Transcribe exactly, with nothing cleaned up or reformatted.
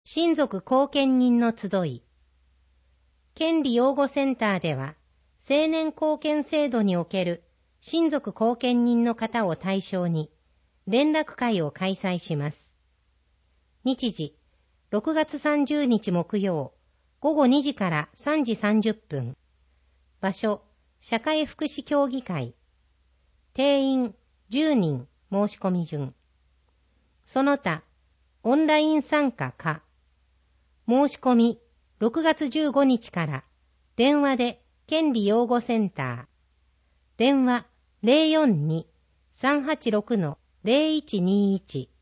親族後見人の集い。権利擁護センターでは、成年後見制度における親族後見人の方を対象に、連絡会を開催します。日時、ろくがつさんじゅうにち木曜、ごごにじからさんじさんじゅっぷん。場所、社会福祉協議会。定員じゅうにん申し込み順。その他、オンライン参加か。申し込み、ろくがつじゅうごにちから、電話で権利擁護センター。電話 ゼロよんに さんはちろく ゼロいちにいち